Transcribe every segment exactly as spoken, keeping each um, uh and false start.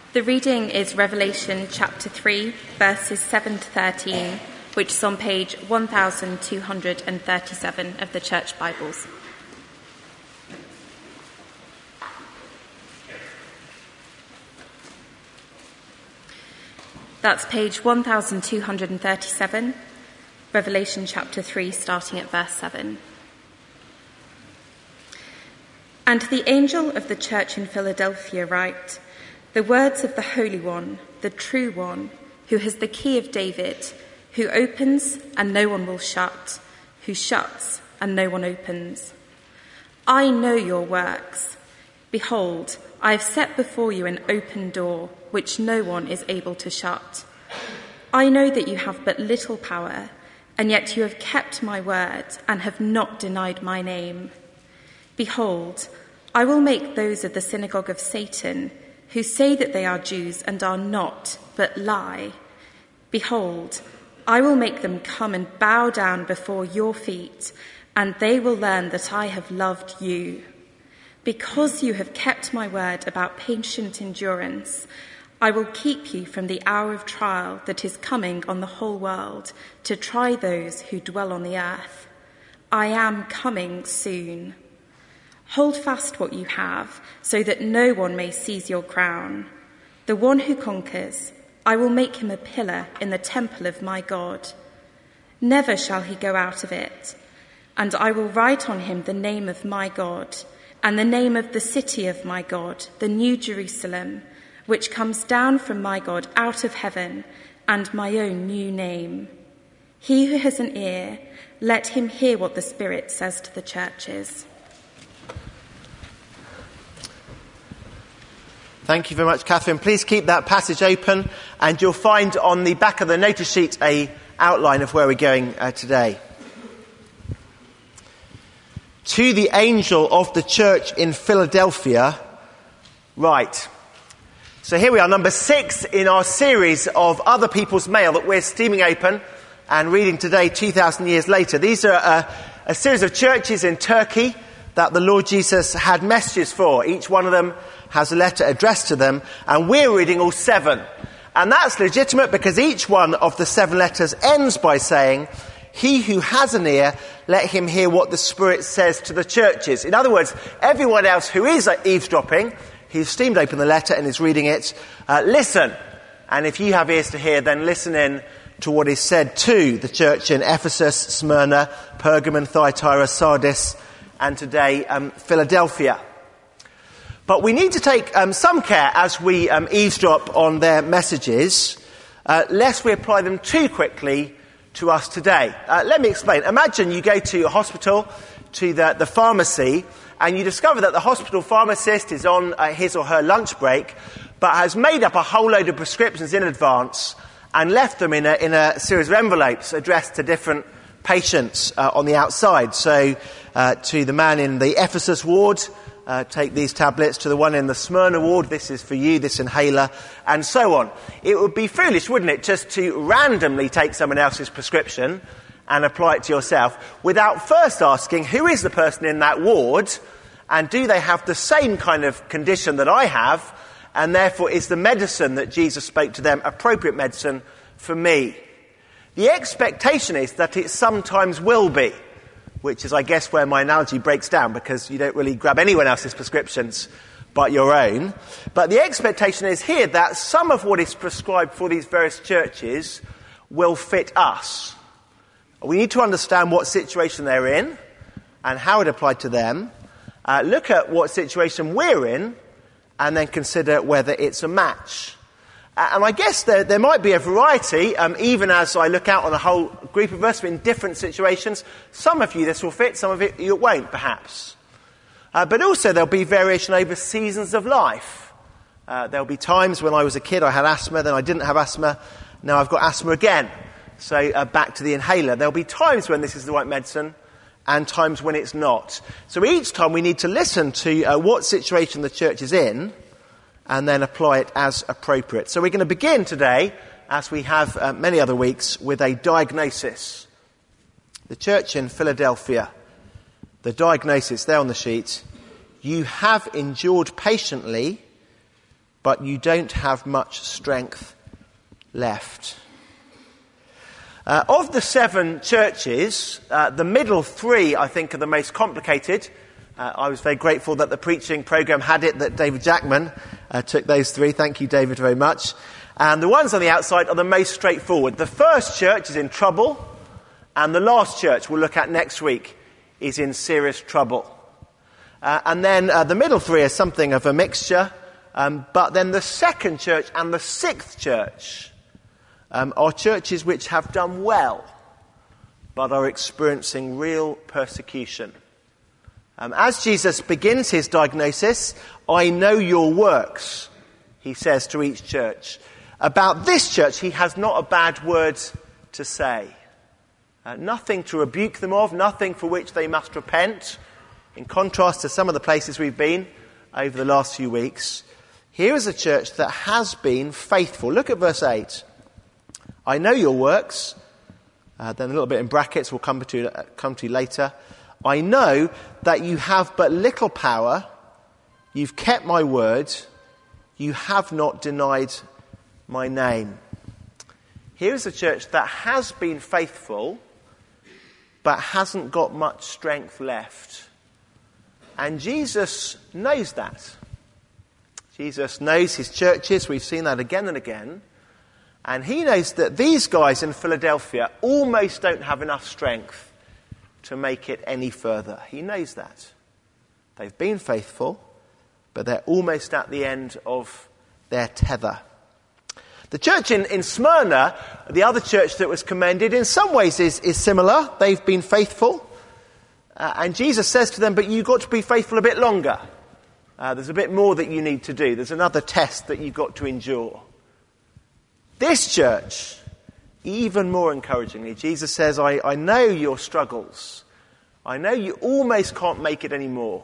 The reading is Revelation chapter three, verses seven to thirteen, which is on page one thousand two hundred thirty-seven of the Church Bibles. That's page one thousand two hundred thirty-seven, Revelation chapter three, starting at verse seven. And to the angel of the church in Philadelphia write, the words of the Holy One, the true One, who has the key of David, who opens and no one will shut, who shuts and no one opens. I know your works. Behold, I have set before you an open door, which no one is able to shut. I know that you have but little power, and yet you have kept my word and have not denied my name. Behold, I will make those of the synagogue of Satan, who say that they are Jews and are not, but lie. Behold, I will make them come and bow down before your feet, and they will learn that I have loved you. Because you have kept my word about patient endurance, I will keep you from the hour of trial that is coming on the whole world to try those who dwell on the earth. I am coming soon. Hold fast what you have, so that no one may seize your crown. The one who conquers, I will make him a pillar in the temple of my God. Never shall he go out of it. And I will write on him the name of my God, and the name of the city of my God, the New Jerusalem, which comes down from my God out of heaven, and my own new name. He who has an ear, let him hear what the Spirit says to the churches. Thank you very much, Catherine. Please keep that passage open, and you'll find on the back of the notice sheet a outline of where we're going uh, today. To the angel of the church in Philadelphia, write. So here we are, number six in our series of other people's mail that we're steaming open and reading today, two thousand years later. These are a, a series of churches in Turkey that the Lord Jesus had messages for. Each one of them has a letter addressed to them, and we're reading all seven. And that's legitimate because each one of the seven letters ends by saying, he who has an ear, let him hear what the Spirit says to the churches. In other words, everyone else who is eavesdropping, who's steamed open the letter and is reading it, uh, listen. And if you have ears to hear, then listen in to what is said to the church in Ephesus, Smyrna, Pergamon, Thyatira, Sardis, and today um, Philadelphia. But we need to take um, some care as we um, eavesdrop on their messages, uh, lest we apply them too quickly to us today. Uh, let me explain. Imagine you go to a hospital, to the, the pharmacy, and you discover that the hospital pharmacist is on uh, his or her lunch break, but has made up a whole load of prescriptions in advance and left them in a, in a series of envelopes addressed to different patients uh, on the outside. So uh, to the man in the Ephesus ward, Uh, take these tablets. To the one in the Smyrna ward, this is for you, this inhaler, and so on. It would be foolish, wouldn't it, just to randomly take someone else's prescription and apply it to yourself without first asking who is the person in that ward, and do they have the same kind of condition that I have, and therefore is the medicine that Jesus spoke to them appropriate medicine for me? The expectation is that it sometimes will be, which is, I guess, where my analogy breaks down, because you don't really grab anyone else's prescriptions but your own. But the expectation is here that some of what is prescribed for these various churches will fit us. We need to understand what situation they're in and how it applied to them, uh, look at what situation we're in, and then consider whether it's a match. And I guess there, there might be a variety, um, even as I look out on a whole group of us in different situations. Some of you this will fit, some of it you won't, perhaps. Uh, but also there'll be variation over seasons of life. Uh, there'll be times when I was a kid I had asthma, then I didn't have asthma, now I've got asthma again. So uh, back to the inhaler. There'll be times when this is the right medicine and times when it's not. So each time we need to listen to uh, what situation the church is in, and then apply it as appropriate. So we're going to begin today, as we have uh, many other weeks, with a diagnosis. The church in Philadelphia, the diagnosis there on the sheet, you have endured patiently, but you don't have much strength left. Uh, of the seven churches, uh, the middle three, I think, are the most complicated. Uh, I was very grateful that the preaching programme had it, that David Jackman uh, took those three. Thank you, David, very much. And the ones on the outside are the most straightforward. The first church is in trouble, and the last church we'll look at next week is in serious trouble. Uh, and then uh, the middle three are something of a mixture, um, but then the second church and the sixth church um, are churches which have done well, but are experiencing real persecution. Um, as Jesus begins his diagnosis, I know your works, he says to each church. About this church, he has not a bad word to say. Uh, nothing to rebuke them of, nothing for which they must repent. In contrast to some of the places we've been over the last few weeks, here is a church that has been faithful. Look at verse eight. I know your works. Uh, then a little bit in brackets, we'll come to, uh, come to later. I know that you have but little power. You've kept my word. You have not denied my name. Here is a church that has been faithful, but hasn't got much strength left. And Jesus knows that. Jesus knows his churches. We've seen that again and again. And he knows that these guys in Philadelphia almost don't have enough strength to make it any further. He knows that. They've been faithful, but they're almost at the end of their tether. The church in, in Smyrna, the other church that was commended, in some ways is, is similar. They've been faithful. Uh, and Jesus says to them, but you've got to be faithful a bit longer. Uh, there's a bit more that you need to do. There's another test that you've got to endure. This church, even more encouragingly, Jesus says, I, I know your struggles. I know you almost can't make it anymore.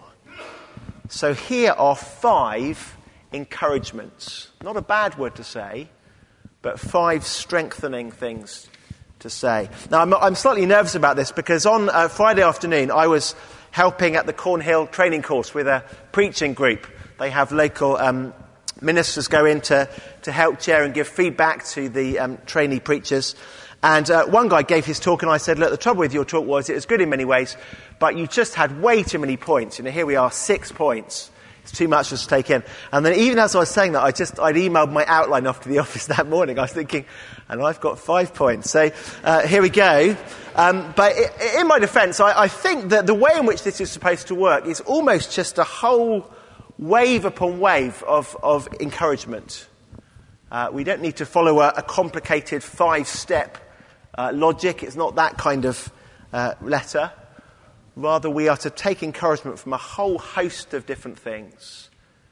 So here are five encouragements. Not a bad word to say, but five strengthening things to say. Now, I'm, I'm slightly nervous about this because on uh, Friday afternoon, I was helping at the Cornhill training course with a preaching group. They have local um, ministers go in to, to help chair and give feedback to the um, trainee preachers. And uh, one guy gave his talk and I said, look, the trouble with your talk was it was good in many ways, but you just had way too many points. You know, here we are, six points. It's too much for us to take in. And then even as I was saying that, I just, I'd emailed my outline off to the office that morning. I was thinking, and I've got five points. So uh, here we go. Um, but in my defence, I, I think that the way in which this is supposed to work is almost just a whole wave upon wave of, of encouragement. Uh, we don't need to follow a, a complicated five-step uh, logic. It's not that kind of uh, letter. Rather, we are to take encouragement from a whole host of different things.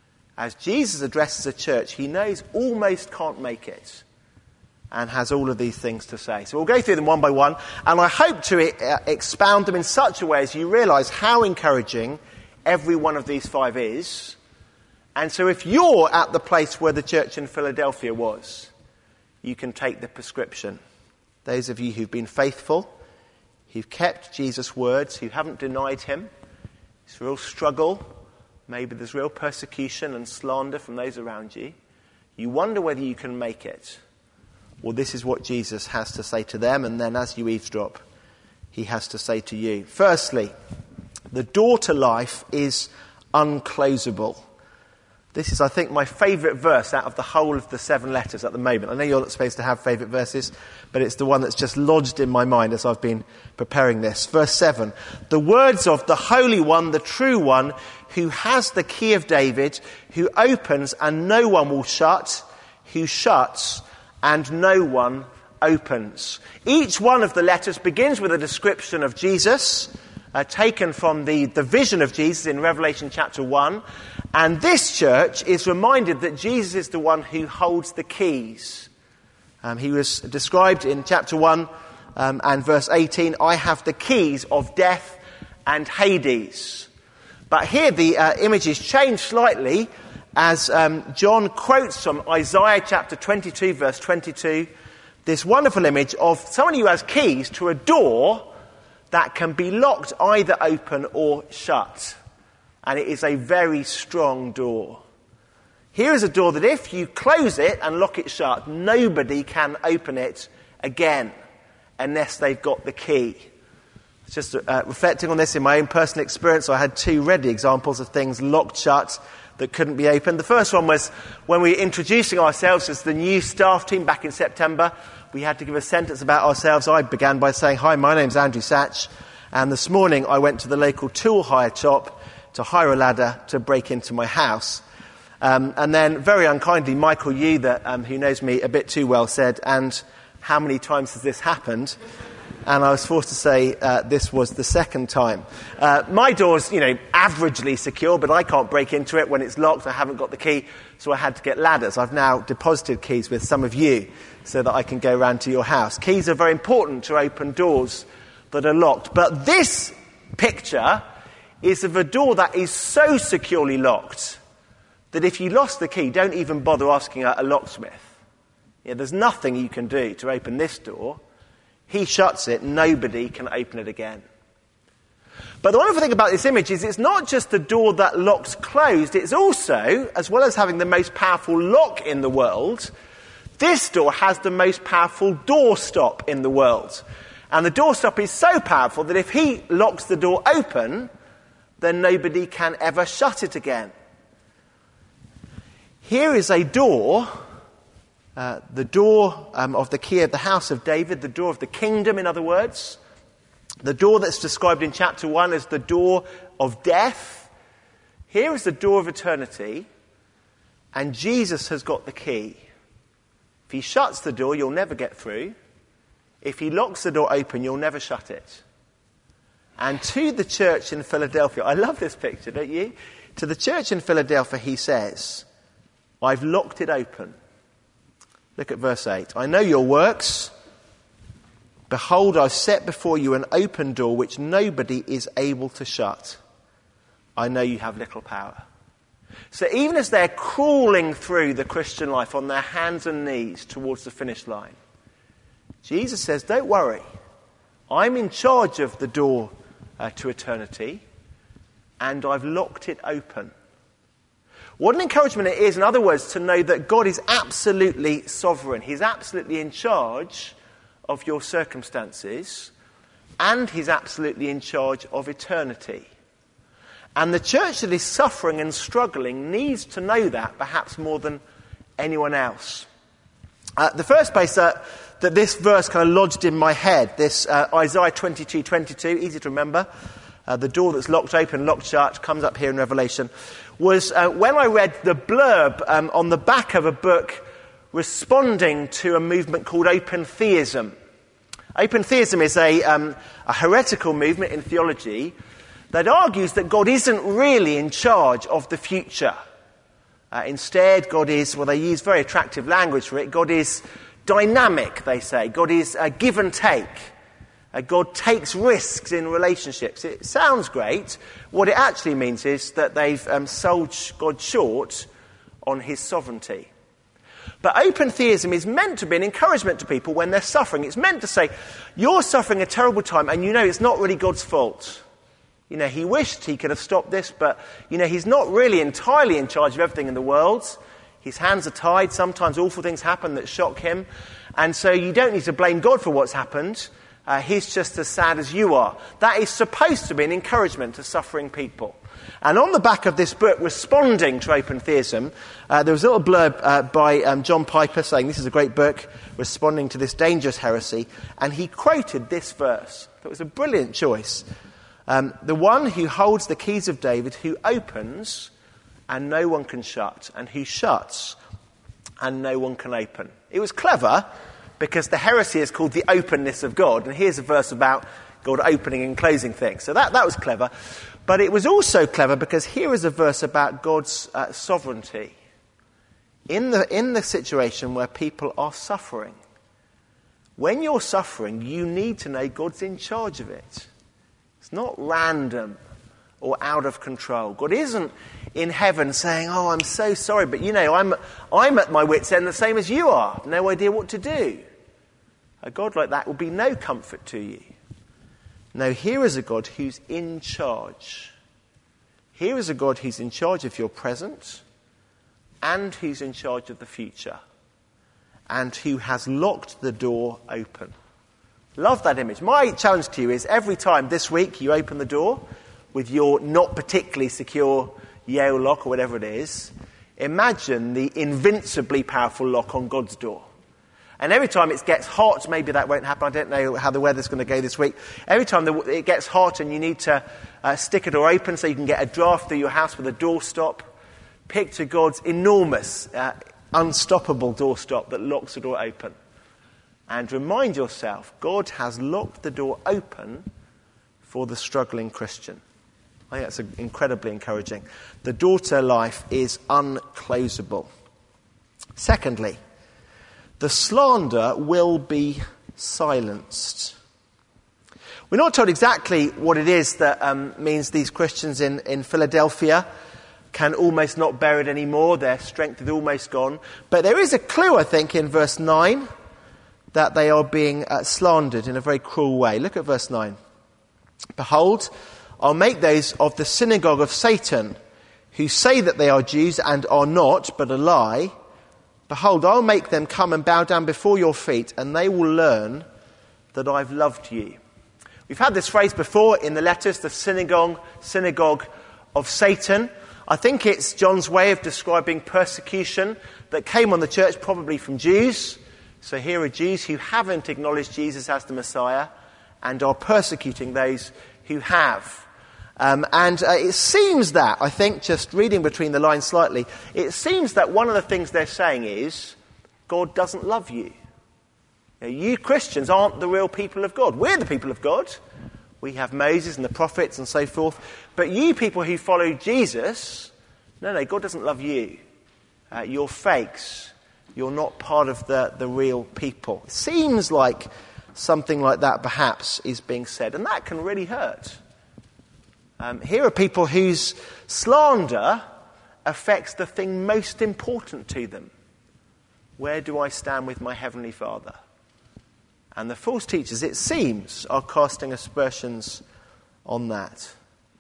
As Jesus addresses a church he knows almost can't make it and has all of these things to say. So we'll go through them one by one, and I hope to uh, expound them in such a way as you realise how encouraging every one of these five is. And so if you're at the place where the church in Philadelphia was, you can take the prescription. Those of you who've been faithful, who've kept Jesus' words, who haven't denied him. It's a real struggle. Maybe there's real persecution and slander from those around you. You wonder whether you can make it. Well, this is what Jesus has to say to them, and then as you eavesdrop, he has to say to you. Firstly, the door to life is unclosable. This is, I think, my favourite verse out of the whole of the seven letters at the moment. I know you're not supposed to have favourite verses, but it's the one that's just lodged in my mind as I've been preparing this. Verse seven, the words of the Holy One, the True One, who has the key of David, who opens and no one will shut, who shuts and no one opens. Each one of the letters begins with a description of Jesus, uh, taken from the, the vision of Jesus in Revelation chapter one. And this church is reminded that Jesus is the one who holds the keys. Um, he was described in chapter one um, and verse eighteen, I have the keys of death and Hades. But here the uh, image is changed slightly as um, John quotes from Isaiah chapter twenty-two, verse twenty-two, this wonderful image of someone who has keys to a door that can be locked either open or shut. And it is a very strong door. Here is a door that if you close it and lock it shut, nobody can open it again unless they've got the key. Just uh, reflecting on this in my own personal experience, I had two ready examples of things locked shut that couldn't be opened. The first one was when we were introducing ourselves as the new staff team back in September. We had to give a sentence about ourselves. I began by saying, "Hi, my name's Andrew Satch, and this morning I went to the local tool hire shop to hire a ladder to break into my house." Um, and then, very unkindly, Michael Yu, that, um, who knows me a bit too well, said, "And how many times has this happened?" And I was forced to say uh, this was the second time. Uh, my door's, you know, averagely secure, but I can't break into it when it's locked. I haven't got the key, so I had to get ladders. I've now deposited keys with some of you so that I can go round to your house. Keys are very important to open doors that are locked. But this picture is of a door that is so securely locked that if you lost the key, don't even bother asking a, a locksmith. Yeah, there's nothing you can do to open this door. He shuts it, nobody can open it again. But the wonderful thing about this image is it's not just the door that locks closed, it's also, as well as having the most powerful lock in the world, this door has the most powerful doorstop in the world. And the doorstop is so powerful that if he locks the door open, then nobody can ever shut it again. Here is a door, uh, the door um, of the key of the house of David, the door of the kingdom, in other words. The door that's described in chapter one as the door of death. Here is the door of eternity, and Jesus has got the key. If he shuts the door, you'll never get through. If he locks the door open, you'll never shut it. And to the church in Philadelphia, I love this picture, don't you? To the church in Philadelphia, he says, "I've locked it open." Look at verse eight. "I know your works. Behold, I've set before you an open door which nobody is able to shut. I know you have little power." So even as they're crawling through the Christian life on their hands and knees towards the finish line, Jesus says, don't worry. I'm in charge of the door uh, to eternity, and I've locked it open. What an encouragement it is, in other words, to know that God is absolutely sovereign. He's absolutely in charge of your circumstances, and he's absolutely in charge of eternity. And the church that is suffering and struggling needs to know that perhaps more than anyone else. Uh, the first place that, that this verse kind of lodged in my head, this uh, Isaiah twenty-two twenty-two, easy to remember, uh, the door that's locked open, locked shut, comes up here in Revelation, was uh, when I read the blurb um, on the back of a book responding to a movement called open theism. Open theism is a, um, a heretical movement in theology that argues that God isn't really in charge of the future. Uh, instead, God is, well, they use very attractive language for it, God is dynamic, they say. God is a give and take. Uh, God takes risks in relationships. It sounds great. What it actually means is that they've um, sold God short on his sovereignty. But open theism is meant to be an encouragement to people when they're suffering. It's meant to say, you're suffering a terrible time and you know it's not really God's fault. You know, he wished he could have stopped this, but, you know, he's not really entirely in charge of everything in the world. His hands are tied. Sometimes awful things happen that shock him. And so you don't need to blame God for what's happened. Uh, he's just as sad as you are. That is supposed to be an encouragement to suffering people. And on the back of this book, responding to open theism, uh, there was a little blurb uh, by um, John Piper saying this is a great book, responding to this dangerous heresy. And he quoted this verse. It was a brilliant choice. Um, the one who holds the keys of David, who opens and no one can shut, and who shuts and no one can open. It was clever because the heresy is called the openness of God, and here's a verse about God opening and closing things. So that, that was clever. But it was also clever because here is a verse about God's uh, sovereignty. In the, in the situation where people are suffering, when you're suffering, you need to know God's in charge of it. It's not random or out of control. God isn't in heaven saying, oh, I'm so sorry, but you know, I'm I'm at my wit's end the same as you are. No idea what to do. A God like that will be no comfort to you. No, here is a God who's in charge. Here is a God who's in charge of your present and who's in charge of the future, and who has locked the door open. Love that image. My challenge to you is every time this week you open the door with your not particularly secure Yale lock or whatever it is, imagine the invincibly powerful lock on God's door. And every time it gets hot, maybe that won't happen, I don't know how the weather's going to go this week. Every time the, it gets hot and you need to uh, stick a door open so you can get a draft through your house with a doorstop, picture God's enormous, uh, unstoppable doorstop that locks the door open. And remind yourself, God has locked the door open for the struggling Christian. I think that's incredibly encouraging. The door to life is unclosable. Secondly, the slander will be silenced. We're not told exactly what it is that um, means these Christians in, in Philadelphia can almost not bear it anymore. Their strength is almost gone. But there is a clue, I think, in verse nine, that they are being uh, slandered in a very cruel way. Look at verse nine. Behold, I'll make those of the synagogue of Satan who say that they are Jews and are not, but a lie. Behold, I'll make them come and bow down before your feet, and they will learn that I've loved you. We've had this phrase before in the letters, the synagogue, synagogue of Satan. I think it's John's way of describing persecution that came on the church, probably from Jews. So here are Jews who haven't acknowledged Jesus as the Messiah and are persecuting those who have. Um, and uh, it seems that, I think, just reading between the lines slightly, it seems that one of the things they're saying is, God doesn't love you. You know, you Christians aren't the real people of God. We're the people of God. We have Moses and the prophets and so forth. But you people who follow Jesus, no, no, God doesn't love you. Uh, you're fakes. You're not part of the, the real people. It seems like something like that perhaps is being said. And that can really hurt. Um, here are people whose slander affects the thing most important to them. Where do I stand with my Heavenly Father? And the false teachers, it seems, are casting aspersions on that.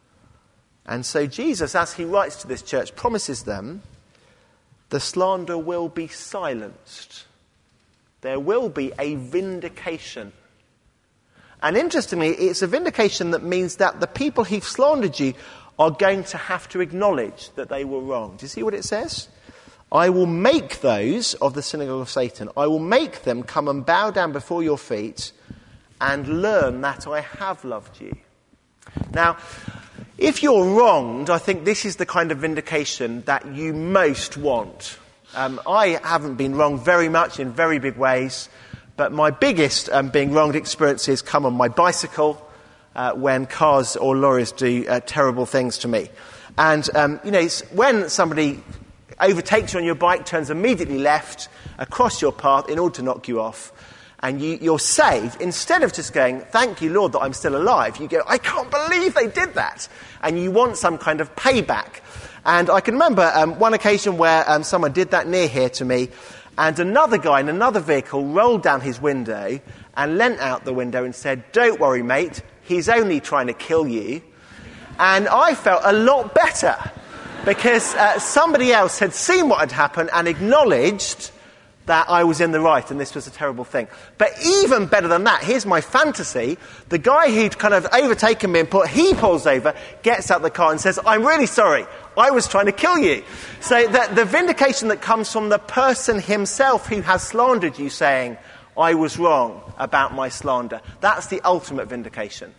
And so Jesus, as he writes to this church, promises them the slander will be silenced. There will be a vindication. And interestingly, it's a vindication that means that the people who've slandered you are going to have to acknowledge that they were wrong. Do you see what it says? I will make those of the synagogue of Satan, I will make them come and bow down before your feet and learn that I have loved you. Now, if you're wronged, I think this is the kind of vindication that you most want. Um, I haven't been wronged very much in very big ways. But my biggest um, being wronged experiences come on my bicycle uh, when cars or lorries do uh, terrible things to me. And, um, you know, it's when somebody overtakes you on your bike, turns immediately left across your path in order to knock you off, and you, you're saved, instead of just going, thank you, Lord, that I'm still alive, you go, I can't believe they did that. And you want some kind of payback. And I can remember um, one occasion where um, someone did that near here to me, and another guy in another vehicle rolled down his window and leant out the window and said, don't worry, mate, he's only trying to kill you. And I felt a lot better because uh, somebody else had seen what had happened and acknowledged that I was in the right and this was a terrible thing. But even better than that, here's my fantasy. The guy who'd kind of overtaken me and put, he pulls over, gets out the car and says, I'm really sorry, I was trying to kill you. So that the vindication that comes from the person himself who has slandered you saying, I was wrong about my slander. That's the ultimate vindication.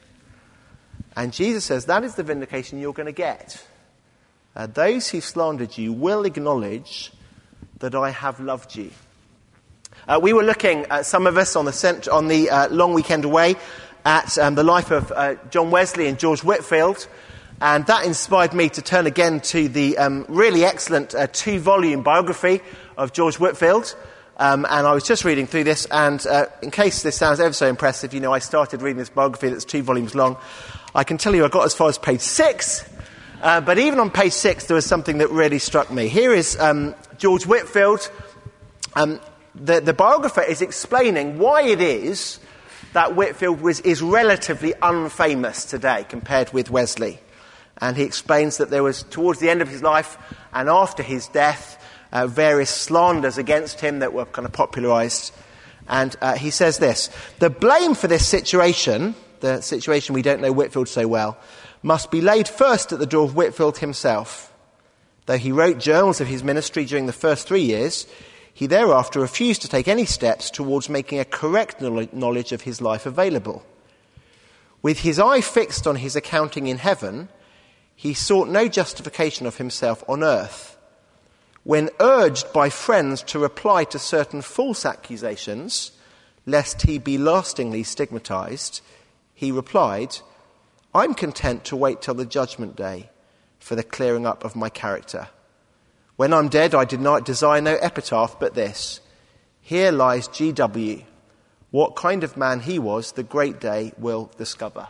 And Jesus says that is the vindication you're going to get. Uh, those who slandered you will acknowledge that I have loved you. Uh, we were looking, uh, some of us on the cent- on the uh, long weekend away, at um, the life of uh, John Wesley and George Whitefield, and that inspired me to turn again to the um, really excellent uh, two-volume biography of George Whitefield. Um, and I was just reading through this, and uh, in case this sounds ever so impressive, you know, I started reading this biography that's two volumes long. I can tell you I got as far as page six, uh, but even on page six there was something that really struck me. Here is um, George Whitefield. Um, the, the biographer is explaining why it is that Whitefield was, is relatively unfamous today compared with Wesley. And he explains that there was, towards the end of his life and after his death, uh, various slanders against him that were kind of popularised. And uh, he says this: the blame for this situation, the situation we don't know Whitefield so well, must be laid first at the door of Whitefield himself. Though he wrote journals of his ministry during the first three years, he thereafter refused to take any steps towards making a correct knowledge of his life available. With his eye fixed on his accounting in heaven, he sought no justification of himself on earth. When urged by friends to reply to certain false accusations, lest he be lastingly stigmatized, he replied, "I'm content to wait till the judgment day for the clearing up of my character. When I'm dead, I did not desire no epitaph but this: here lies G W. What kind of man he was, the great day will discover."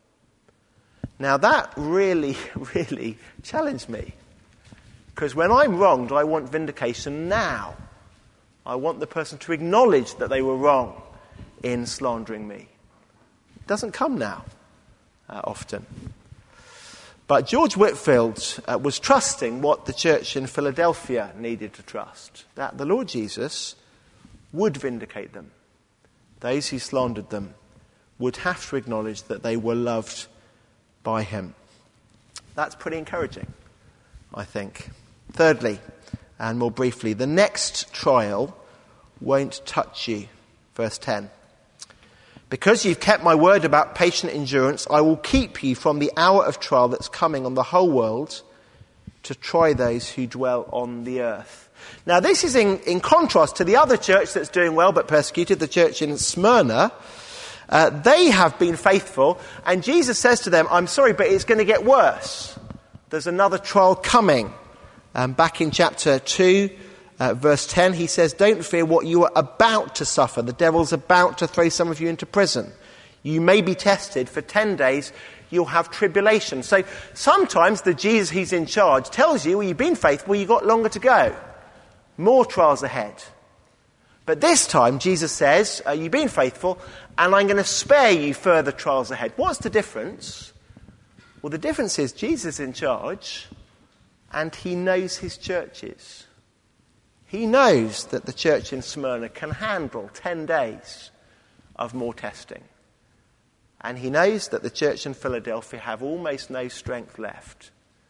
Now that really, really challenged me. Because when I'm wronged, I want vindication now. I want the person to acknowledge that they were wrong in slandering me. It doesn't come now, uh, often. But George Whitefield uh, was trusting what the church in Philadelphia needed to trust, that the Lord Jesus would vindicate them. Those who slandered them would have to acknowledge that they were loved by him. That's pretty encouraging, I think. Thirdly, and more briefly, the next trial won't touch you. Verse ten. Because you've kept my word about patient endurance, I will keep you from the hour of trial that's coming on the whole world to try those who dwell on the earth. Now, this is in, in contrast to the other church that's doing well but persecuted, the church in Smyrna. Uh, they have been faithful, and Jesus says to them, I'm sorry, but it's going to get worse. There's another trial coming. Um, back in chapter two, uh, verse ten, he says, don't fear what you are about to suffer. The devil's about to throw some of you into prison. You may be tested for ten days. You'll have tribulation. So sometimes the Jesus who's in charge tells you, well, you've been faithful, you've got longer to go. More trials ahead. But this time, Jesus says, uh, you've been faithful, and I'm going to spare you further trials ahead. What's the difference? Well, the difference is Jesus is in charge, and he knows his churches. He knows that the church in Smyrna can handle ten days of more testing. And he knows that the church in Philadelphia have almost no strength left.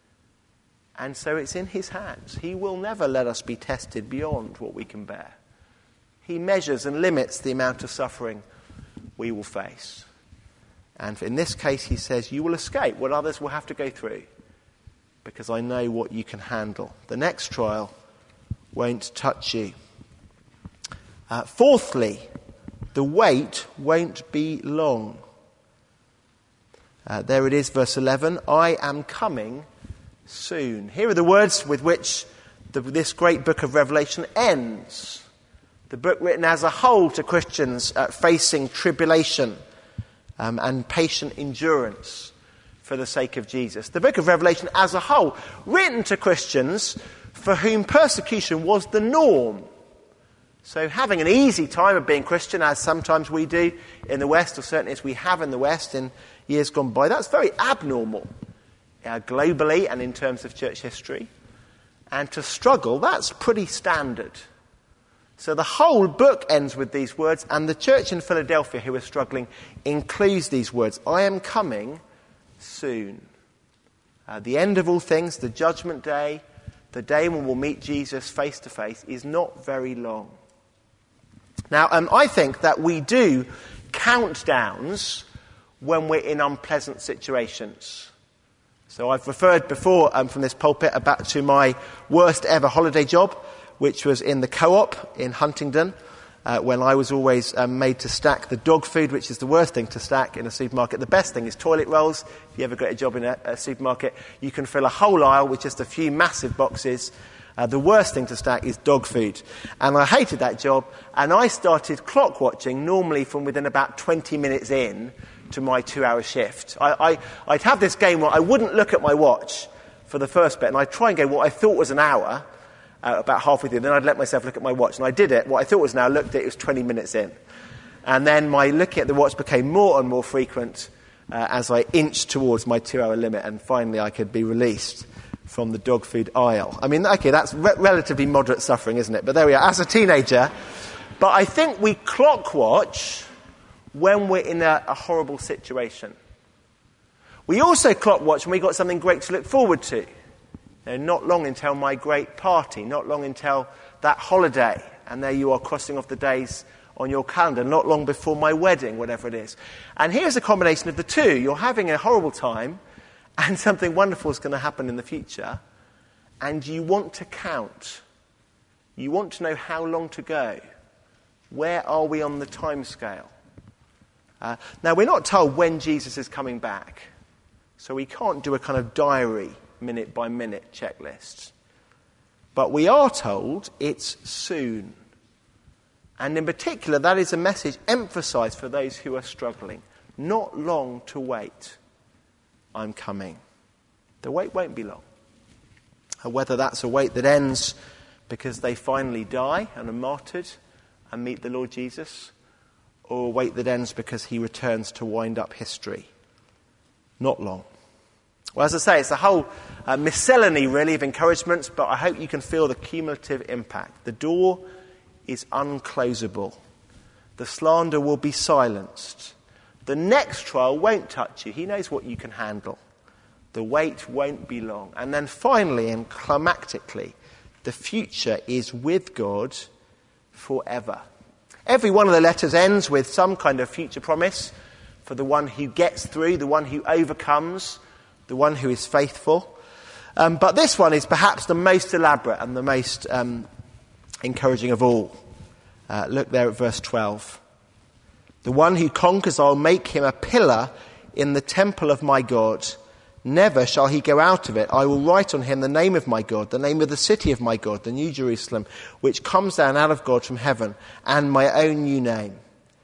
And so it's in his hands. He will never let us be tested beyond what we can bear. He measures and limits the amount of suffering we will face. And in this case, he says, you will escape what others will have to go through, because I know what you can handle. The next trial won't touch you. Uh, fourthly, the wait won't be long. Uh, there it is, verse eleven. I am coming soon. Here are the words with which the, this great book of Revelation ends. The book written as a whole to Christians uh, facing tribulation um, and patient endurance for the sake of Jesus. The book of Revelation as a whole, written to Christians for whom persecution was the norm. So having an easy time of being Christian, as sometimes we do in the West, or certainly as we have in the West in years gone by, that's very abnormal uh, globally and in terms of church history. And to struggle, that's pretty standard. So the whole book ends with these words, and the church in Philadelphia who is struggling includes these words, I am coming soon. Uh, the end of all things, the judgment day, the day when we'll meet Jesus face to face, is not very long. Now, um, I think that we do countdowns when we're in unpleasant situations. So I've referred before um, from this pulpit about to my worst ever holiday job, which was in the Co-op in Huntingdon, uh, when I was always um, made to stack the dog food, which is the worst thing to stack in a supermarket. The best thing is toilet rolls. If you ever get a job in a, a supermarket, you can fill a whole aisle with just a few massive boxes. Uh, the worst thing to stack is dog food. And I hated that job, and I started clock watching normally from within about twenty minutes in to my two-hour shift. I, I, I'd have this game where I wouldn't look at my watch for the first bit, and I'd try and go what I thought was an hour, Uh, about halfway through. Then I'd let myself look at my watch, and I did it. What I thought was an hour, looked at it, it was twenty minutes in. And then my looking at the watch became more and more frequent uh, as I inched towards my two-hour limit, and finally I could be released from the dog food aisle. I mean, okay, that's re- relatively moderate suffering, isn't it? But there we are, as a teenager. But I think we clock watch when we're in a, a horrible situation. We also clock watch when we've got something great to look forward to. You know, not long until my great party, not long until that holiday, and there you are crossing off the days on your calendar, not long before my wedding, whatever it is. And here's a combination of the two. You're having a horrible time, and something wonderful is going to happen in the future, and you want to count. You want to know how long to go. Where are we on the time scale? Uh, now, we're not told when Jesus is coming back, so we can't do a kind of diary, minute-by-minute checklist. But we are told it's soon. And in particular, that is a message emphasised for those who are struggling. Not long to wait. I'm coming. The wait won't be long. And whether that's a wait that ends because they finally die and are martyred and meet the Lord Jesus, or a wait that ends because he returns to wind up history. Not long. Well, as I say, it's a whole uh, miscellany, really, of encouragements, but I hope you can feel the cumulative impact. The door is unclosable. The slander will be silenced. The next trial won't touch you. He knows what you can handle. The wait won't be long. And then finally and climactically, the future is with God forever. Every one of the letters ends with some kind of future promise for the one who gets through, the one who overcomes, the one who is faithful. Um, but this one is perhaps the most elaborate and the most um, encouraging of all. Uh, look there at verse twelve. The one who conquers, I'll make him a pillar in the temple of my God. Never shall he go out of it. I will write on him the name of my God, the name of the city of my God, the new Jerusalem, which comes down out of God from heaven, and my own new name.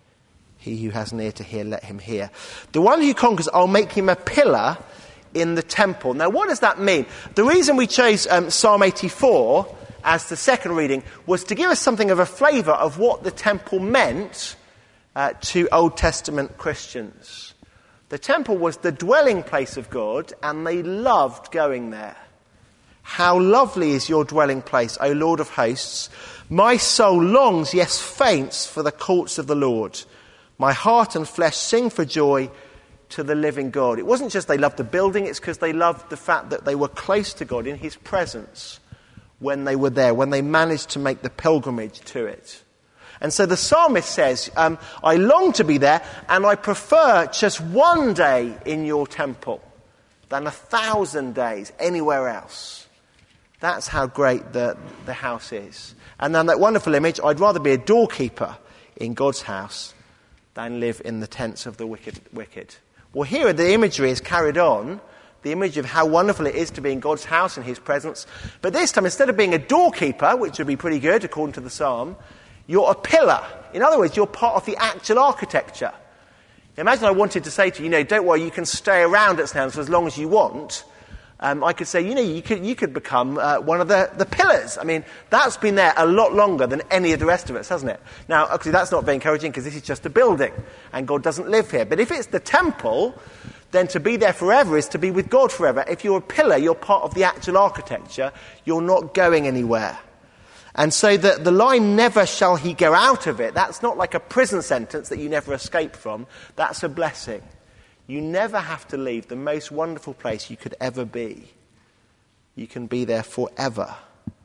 He who has an ear to hear, let him hear. The one who conquers, I'll make him a pillar in the temple. Now, what does that mean? The reason we chose um, Psalm eighty-four as the second reading was to give us something of a flavour of what the temple meant uh, to Old Testament Christians. The temple was the dwelling place of God, and they loved going there. How lovely is your dwelling place, O Lord of hosts. My soul longs, yes, faints for the courts of the Lord. My heart and flesh sing for joy to the living God. It wasn't just they loved the building, it's because they loved the fact that they were close to God in his presence when they were there, when they managed to make the pilgrimage to it. And so the psalmist says, um, I long to be there, and I prefer just one day in your temple than a thousand days anywhere else. That's how great the, the house is. And then that wonderful image, I'd rather be a doorkeeper in God's house than live in the tents of the wicked. wicked. Well, here the imagery is carried on, the image of how wonderful it is to be in God's house in his presence. But this time, instead of being a doorkeeper, which would be pretty good according to the psalm, you're a pillar. In other words, you're part of the actual architecture. Imagine I wanted to say to you, you know, don't worry, you can stay around at Snells for as long as you want. Um, I could say, you know, you could you could become uh, one of the, the pillars. I mean, that's been there a lot longer than any of the rest of us, hasn't it? Now, actually, that's not very encouraging because this is just a building and God doesn't live here. But if it's the temple, then to be there forever is to be with God forever. If you're a pillar, you're part of the actual architecture. You're not going anywhere. And so the, the line, never shall he go out of it, that's not like a prison sentence that you never escape from. That's a blessing. You never have to leave the most wonderful place you could ever be. You can be there forever.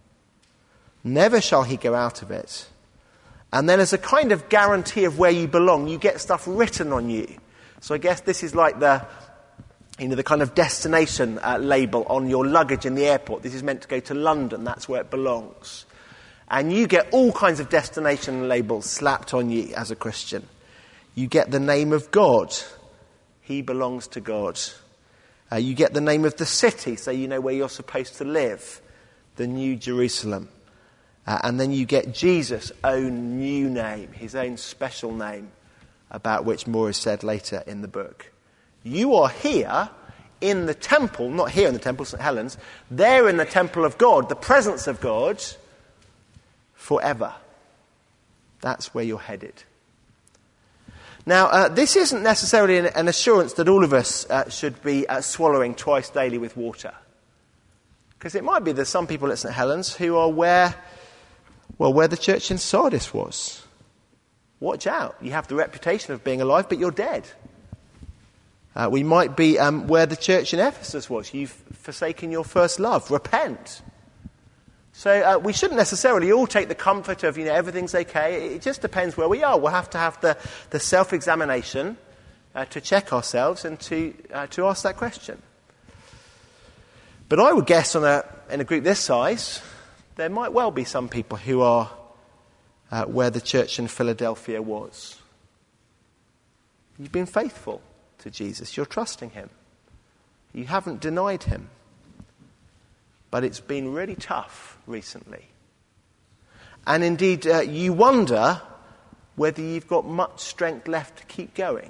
Never shall he go out of it. And then as a kind of guarantee of where you belong, you get stuff written on you. So I guess this is like the, you know, the kind of destination uh, label on your luggage in the airport. This is meant to go to London. That's where it belongs. And you get all kinds of destination labels slapped on you as a Christian. You get the name of God. He belongs to God. Uh, you get the name of the city, so you know where you're supposed to live. The New Jerusalem. Uh, and then you get Jesus' own new name, his own special name, about which more is said later in the book. You are here in the temple, not here in the temple, Saint Helens, there in the temple of God, the presence of God, forever. That's where you're headed. Now, uh, this isn't necessarily an, an assurance that all of us uh, should be uh, swallowing twice daily with water. Because it might be there's some people at St Helens who are where, well, where the church in Sardis was. Watch out. You have the reputation of being alive, but you're dead. Uh, we might be um, where the church in Ephesus was. You've forsaken your first love. Repent. So uh, we shouldn't necessarily all take the comfort of, you know, everything's okay. It just depends where we are. We'll have to have the, the self-examination uh, to check ourselves and to uh, to ask that question. But I would guess on a in a group this size, there might well be some people who are uh, where the church in Philadelphia was. You've been faithful to Jesus. You're trusting him. You haven't denied him. But it's been really tough recently. And indeed, uh, you wonder whether you've got much strength left to keep going.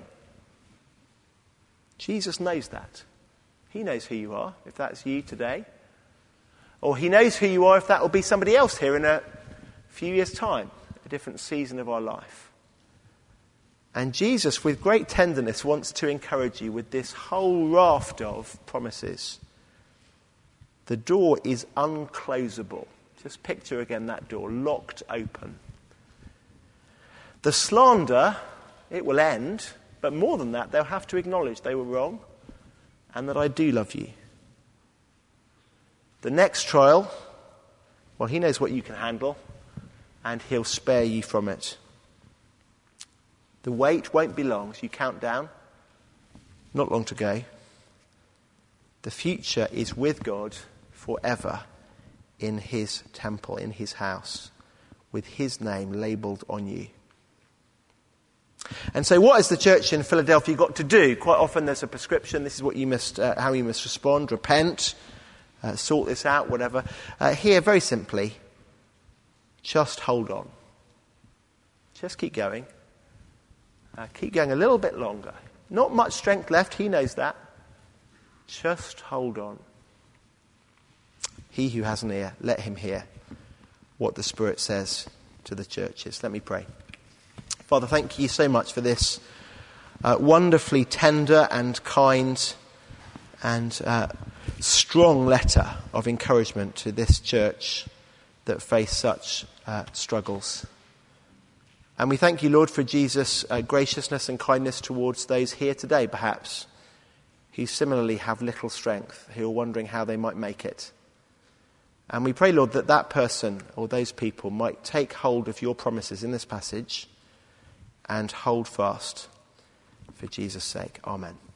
Jesus knows that. He knows who you are, if that's you today. Or he knows who you are if that will be somebody else here in a few years' time, a different season of our life. And Jesus, with great tenderness, wants to encourage you with this whole raft of promises. The door is unclosable. Just picture again that door, locked open. The slander, it will end, but more than that, they'll have to acknowledge they were wrong and that I do love you. The next trial, well, he knows what you can handle and he'll spare you from it. The wait won't be long as you count down. Not long to go. The future is with God forever in his temple, in his house, with his name labelled on you. And so what has the church in Philadelphia got to do? Quite often there's a prescription. This is what you must, uh, how you must respond. Repent, uh, sort this out, whatever. Uh, here, very simply, just hold on. Just keep going. Uh, keep going a little bit longer. Not much strength left, he knows that. Just hold on. He who has an ear, let him hear what the Spirit says to the churches. Let me pray. Father, thank you so much for this uh, wonderfully tender and kind and uh, strong letter of encouragement to this church that face such uh, struggles. And we thank you, Lord, for Jesus' uh, graciousness and kindness towards those here today, perhaps, who similarly have little strength, who are wondering how they might make it. And we pray, Lord, that that person or those people might take hold of your promises in this passage and hold fast for Jesus' sake. Amen.